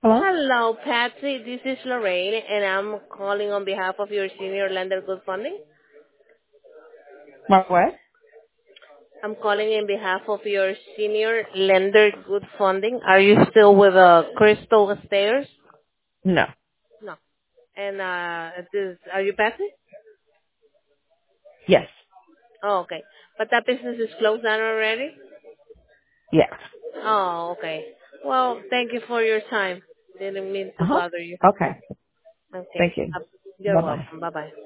Hello? Hello, Patsy. This is Lorraine, and I'm calling on behalf of your senior lender good funding. My what? I'm calling in behalf of your senior lender good funding. Are you still with Crystal Stairs? No. No. And are you Patsy? Yes. Oh, okay. But that business is closed down already? Yes. Oh, okay. Well, thank you for your time. Didn't mean to Uh-huh. bother you. Okay. Okay. Thank you. You're Bye-bye. welcome. Bye-bye.